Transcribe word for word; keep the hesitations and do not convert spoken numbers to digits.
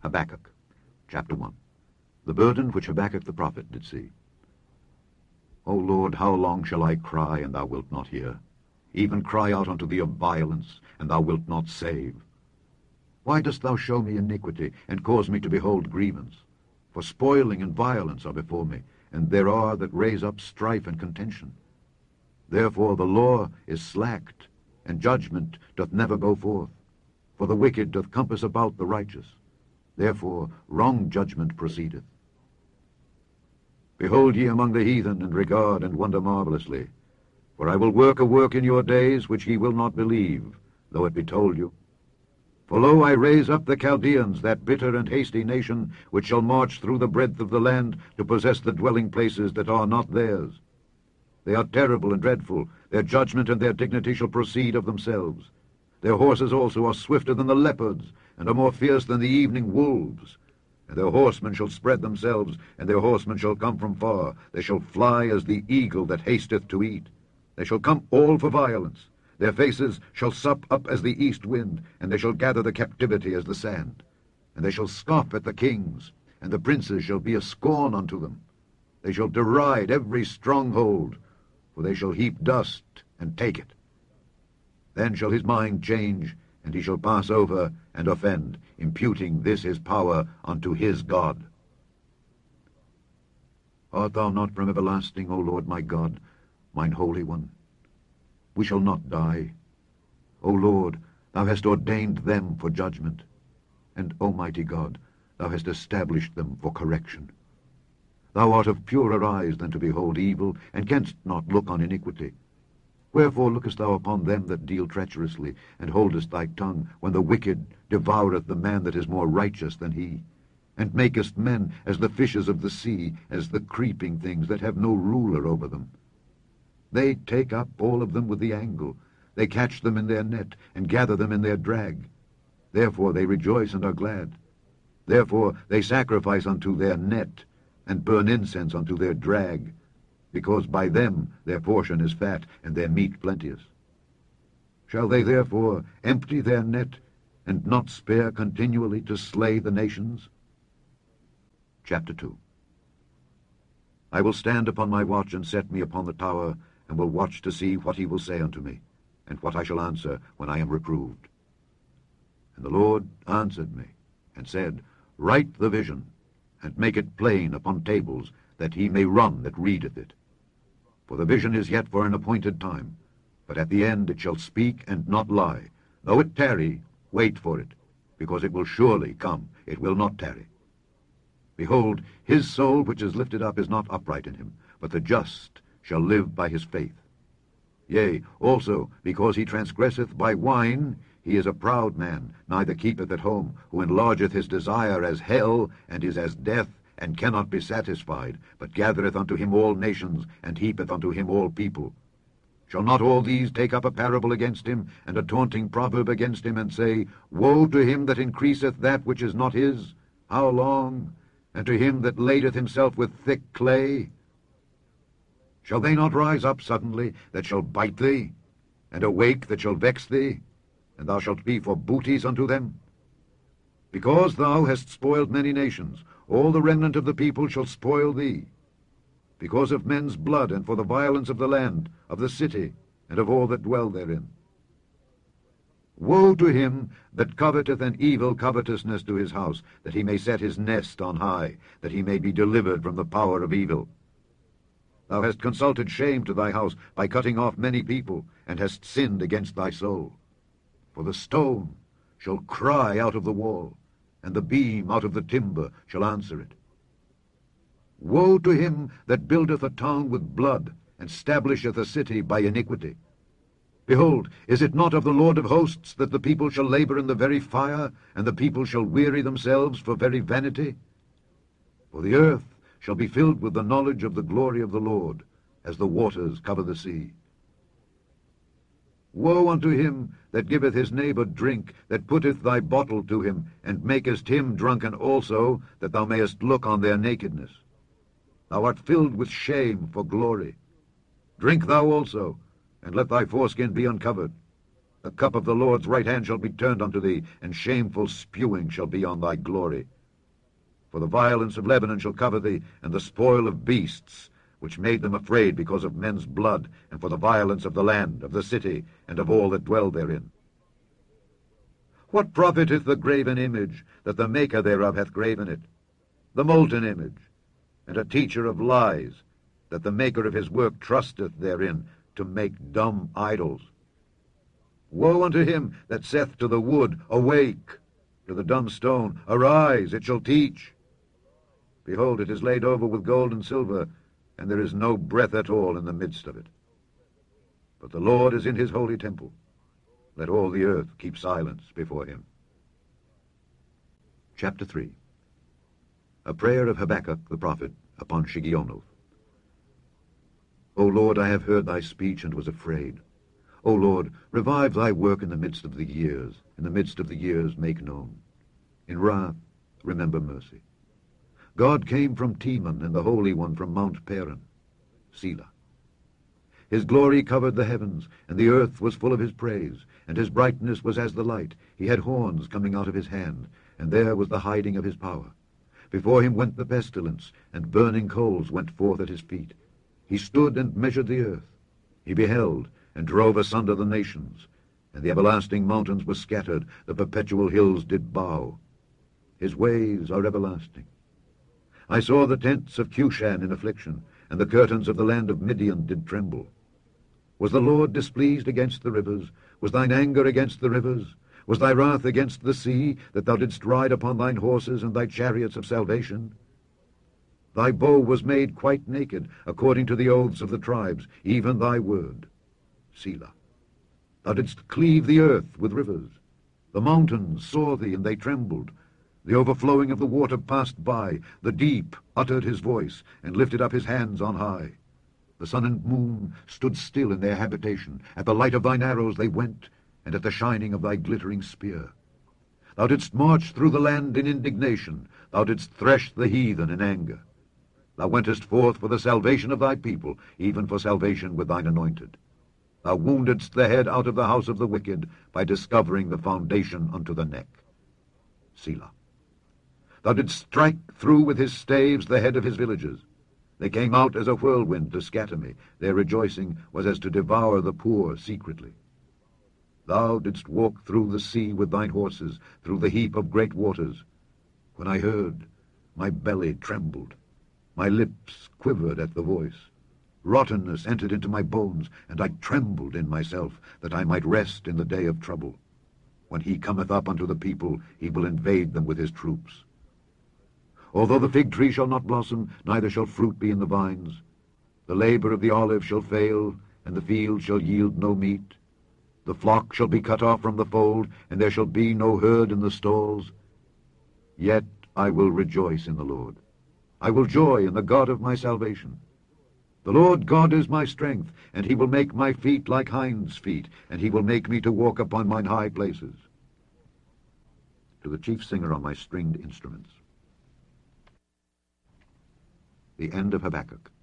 Habakkuk, chapter one. The burden which Habakkuk the prophet did see. O Lord, how long shall I cry, and thou wilt not hear? Even cry out unto thee of violence, and thou wilt not save. Why dost thou show me iniquity, and cause me to behold grievance? For spoiling and violence are before me, and there are that raise up strife and contention. Therefore the law is slacked, and judgment doth never go forth. For the wicked doth compass about the righteous. Therefore wrong judgment proceedeth. Behold ye among the heathen, and regard and wonder marvelously. For I will work a work in your days which ye will not believe, though it be told you. For lo, I raise up the Chaldeans, that bitter and hasty nation, which shall march through the breadth of the land, to possess the dwelling places that are not theirs. They are terrible and dreadful. Their judgment and their dignity shall proceed of themselves. Their horses also are swifter than the leopards, and are more fierce than the evening wolves. And their horsemen shall spread themselves, and their horsemen shall come from far. They shall fly as the eagle that hasteth to eat. They shall come all for violence. Their faces shall sup up as the east wind, and they shall gather the captivity as the sand. And they shall scoff at the kings, and the princes shall be a scorn unto them. They shall deride every stronghold, for they shall heap dust and take it. Then shall his mind change, and he shall pass over and offend, imputing this his power unto his God. Art thou not from everlasting, O Lord my God, mine Holy One? We shall not die. O Lord, thou hast ordained them for judgment, and, Almighty God, thou hast established them for correction. Thou art of purer eyes than to behold evil, and canst not look on iniquity. Wherefore lookest thou upon them that deal treacherously, and holdest thy tongue, when the wicked devoureth the man that is more righteous than he, and makest men as the fishes of the sea, as the creeping things that have no ruler over them? They take up all of them with the angle. They catch them in their net, and gather them in their drag. Therefore they rejoice and are glad. Therefore they sacrifice unto their net, and burn incense unto their drag, because by them their portion is fat, and their meat plenteous. Shall they therefore empty their net, and not spare continually to slay the nations? Chapter two. I will stand upon my watch, and set me upon the tower, and will watch to see what he will say unto me, and what I shall answer when I am reproved. And the Lord answered me, and said, Write the vision, and make it plain upon tables, that he may run that readeth it. For the vision is yet for an appointed time, but at the end it shall speak and not lie. Though it tarry, wait for it, because it will surely come, it will not tarry. Behold, his soul which is lifted up is not upright in him, but the just shall live by his faith. Yea, also, because he transgresseth by wine, he is a proud man, neither keepeth at home, who enlargeth his desire as hell, and is as death, and cannot be satisfied, but gathereth unto him all nations, and heapeth unto him all people. Shall not all these take up a parable against him, and a taunting proverb against him, and say, Woe to him that increaseth that which is not his? How long? And to him that ladeth himself with thick clay? Shall they not rise up suddenly, that shall bite thee, and awake that shall vex thee, and thou shalt be for booties unto them? Because thou hast spoiled many nations, all the remnant of the people shall spoil thee, because of men's blood, and for the violence of the land, of the city, and of all that dwell therein. Woe to him that coveteth an evil covetousness to his house, that he may set his nest on high, that he may be delivered from the power of evil. Thou hast consulted shame to thy house by cutting off many people, and hast sinned against thy soul. For the stone shall cry out of the wall, and the beam out of the timber shall answer it. Woe to him that buildeth a town with blood, and stablisheth a city by iniquity. Behold, is it not of the Lord of hosts that the people shall labor in the very fire, and the people shall weary themselves for very vanity? For the earth shall be filled with the knowledge of the glory of the Lord, as the waters cover the sea. Woe unto him that giveth his neighbor drink, that putteth thy bottle to him, and makest him drunken also, that thou mayest look on their nakedness. Thou art filled with shame for glory. Drink thou also, and let thy foreskin be uncovered. The cup of the Lord's right hand shall be turned unto thee, and shameful spewing shall be on thy glory. For the violence of Lebanon shall cover thee, and the spoil of beasts, which made them afraid because of men's blood, and for the violence of the land, of the city, and of all that dwell therein. What profiteth the graven image, that the maker thereof hath graven it? The molten image, and a teacher of lies, that the maker of his work trusteth therein, to make dumb idols. Woe unto him that saith to the wood, Awake! To the dumb stone, Arise, it shall teach. Behold, it is laid over with gold and silver, and there is no breath at all in the midst of it. But the Lord is in his holy temple. Let all the earth keep silence before him. Chapter three. A prayer of Habakkuk the prophet upon Shigionoth. O Lord, I have heard thy speech and was afraid. O Lord, revive thy work in the midst of the years. In the midst of the years make known. In wrath remember mercy. God came from Teman, and the Holy One from Mount Paran. Selah. His glory covered the heavens, and the earth was full of his praise, and his brightness was as the light. He had horns coming out of his hand, and there was the hiding of his power. Before him went the pestilence, and burning coals went forth at his feet. He stood and measured the earth. He beheld, and drove asunder the nations. And the everlasting mountains were scattered, the perpetual hills did bow. His ways are everlasting. I saw the tents of Cushan in affliction, and the curtains of the land of Midian did tremble. Was the Lord displeased against the rivers? Was thine anger against the rivers? Was thy wrath against the sea, that thou didst ride upon thine horses and thy chariots of salvation? Thy bow was made quite naked, according to the oaths of the tribes, even thy word. Selah. Thou didst cleave the earth with rivers. The mountains saw thee, and they trembled. The overflowing of the water passed by. The deep uttered his voice, and lifted up his hands on high. The sun and moon stood still in their habitation. At the light of thine arrows they went, and at the shining of thy glittering spear. Thou didst march through the land in indignation. Thou didst thresh the heathen in anger. Thou wentest forth for the salvation of thy people, even for salvation with thine anointed. Thou woundedst the head out of the house of the wicked, by discovering the foundation unto the neck. Selah. Thou didst strike through with his staves the head of his villages. They came out as a whirlwind to scatter me. Their rejoicing was as to devour the poor secretly. Thou didst walk through the sea with thine horses, through the heap of great waters. When I heard, my belly trembled. My lips quivered at the voice. Rottenness entered into my bones, and I trembled in myself, that I might rest in the day of trouble. When he cometh up unto the people, he will invade them with his troops. Although the fig tree shall not blossom, neither shall fruit be in the vines, the labor of the olive shall fail, and the field shall yield no meat. The flock shall be cut off from the fold, and there shall be no herd in the stalls. Yet I will rejoice in the Lord. I will joy in the God of my salvation. The Lord God is my strength, and he will make my feet like hinds' feet, and he will make me to walk upon mine high places. To the chief singer on my stringed instruments. The end of Habakkuk.